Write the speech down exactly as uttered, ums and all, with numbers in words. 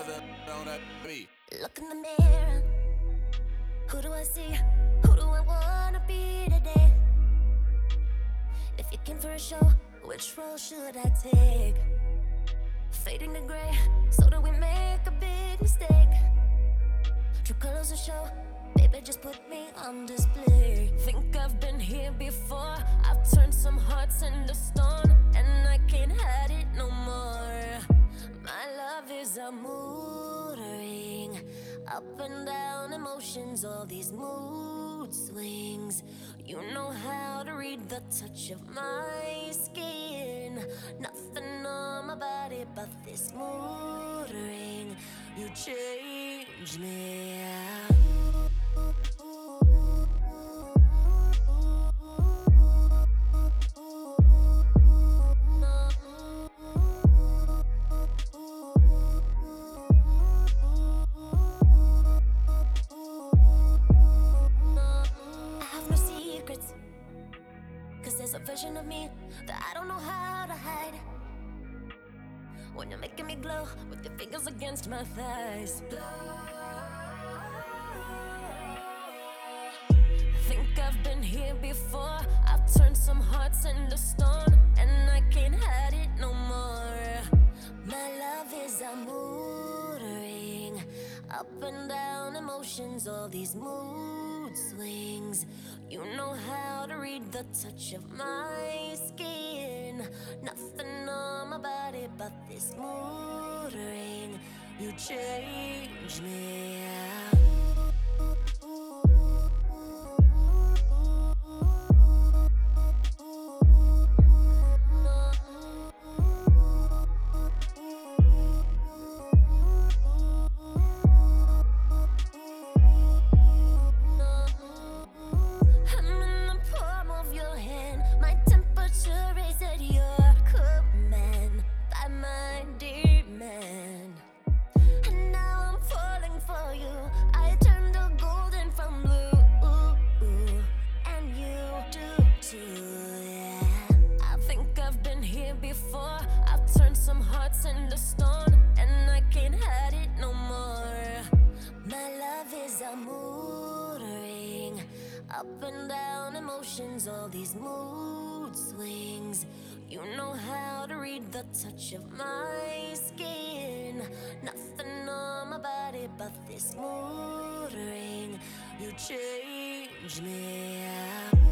Whoever on that beat. Look in the mirror. Who do I see? Who do I wanna be today? If you came for a show, which role should I take? Fading to gray, so do we make a big mistake? True colors will show, baby, just put me on display. Think I've been here before, I've turned some hearts into stone, and I can't hide it no more. My love is a mood ring, up and down emotions, all these mood swings. You know how to read the touch of my skin. Nothing on my body but this mood ring. You change me. Cause there's a version of me that I don't know how to hide. When you're making me glow with your fingers against my thighs. Think I've been here before, I've turned some hearts into stone, and I can't hide it no more. My love is a mood ring, up and down emotions, all these mood swings. You know how to read the touch of my skin. Nothing on my body but this mood ring. You change me. Before I've turned some hearts into stone, and I can't hide it no more. My love is a mood ring, up and down emotions, all these mood swings. You know how to read the touch of my skin. Nothing on my body but this mood ring. You change me.